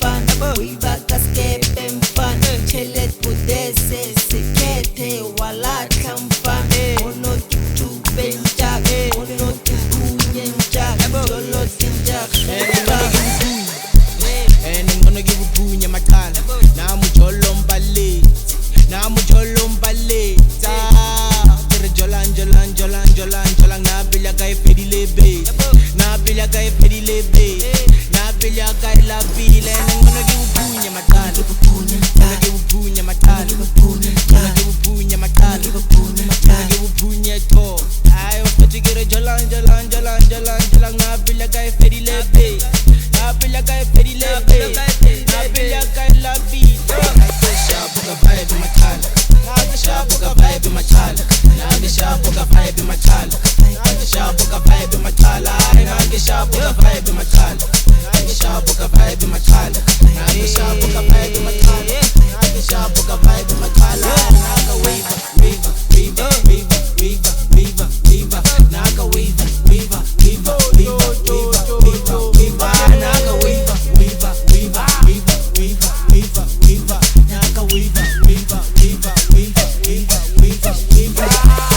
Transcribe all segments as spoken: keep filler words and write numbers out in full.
mfana Uiva kaskepe mfana Chelet budese sikete walaka mfana Ono kitube njak Ono kipunye njak Jolo tinjak And I'm gonna give a punya matala. Now I'm jolom ballet. Now I'm jolom ballet. Tere jolan jolan jolan jolan jolan. Na bilya kay pedi lebe. Na bilya kay pedi lebe. Na bilya kay la bile. And I'm gonna give a punya matala. Gonna give a punya matala. Gonna give a punya matala. Gonna give a punya to. I want to get a jolan jolan jolan jolan jolan. Na bilya kay pedi lebe. Na bilya kay pedi lebe. Na bilya kay la bile. Nagesha vibe in my tala. Nagesha vibe in my tala. Nagesha vibe in my tala. Nagesha vibe in my tala. Nagesha vibe in my tala. Nagesha vibe in my tala. Nagesha vibe in my tala. Nagesha vibe in my tala. Naga weaver, weaver, weaver, weaver, weaver, weaver, weaver. Naga weaver, weaver, weaver, weaver, weaver, weaver, weaver. Naga weaver, weaver, weaver, weaver, weaver, weaver, weaver. Naga weaver, weaver, weaver, weaver, weaver, weaver, weaver.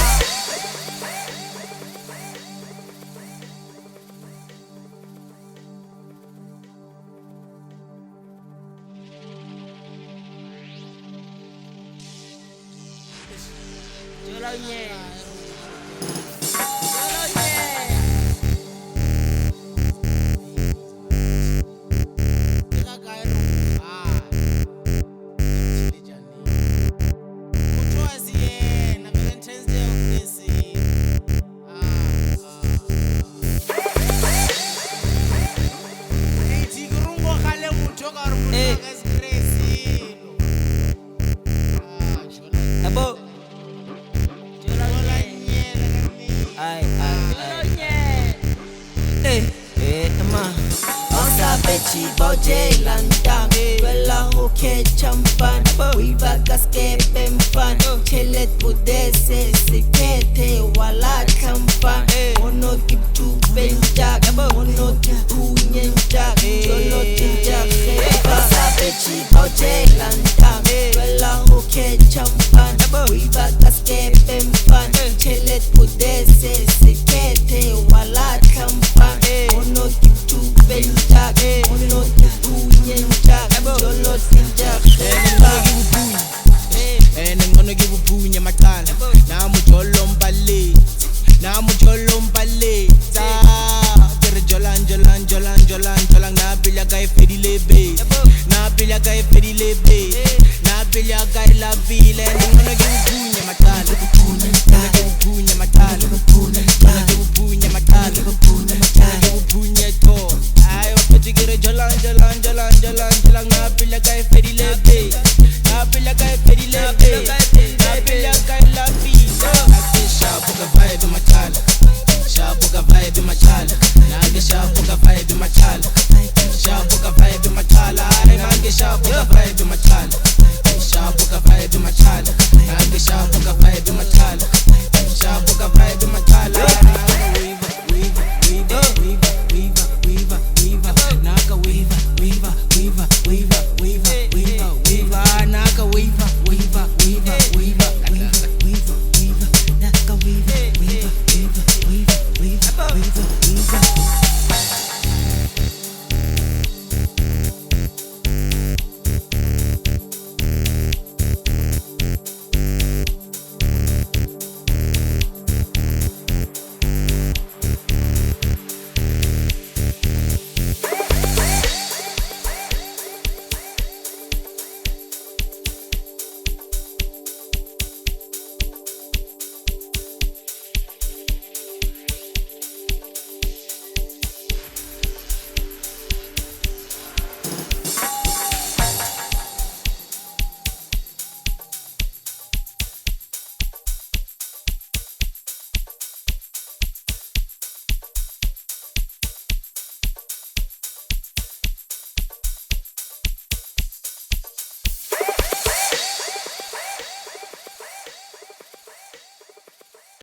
Jolonye Bechi boje landam Wela hoke champan Uiva kaskepe mfan Chelet budese sikete walaka mfan Ono kitube njak Ono kipunye njak Jolo tinjak Osa bechi boje landam Wela hoke champan Uiva kaskepe mfan Chelet budese sikete walaka mfan Ono kitube njak Ono kipunye njak Jolo tinjak And I'm gonna give a punya matala. Now I'm jolom ballet. Now I'm jolom ballet. Tere jolan jolan jolan jolan jolan. Na bilya kay pedi lebe. Na bilya kay pedi lebe. Na bilya kay la bile. And I'm gonna give a punya matala. Gonna give a punya matala.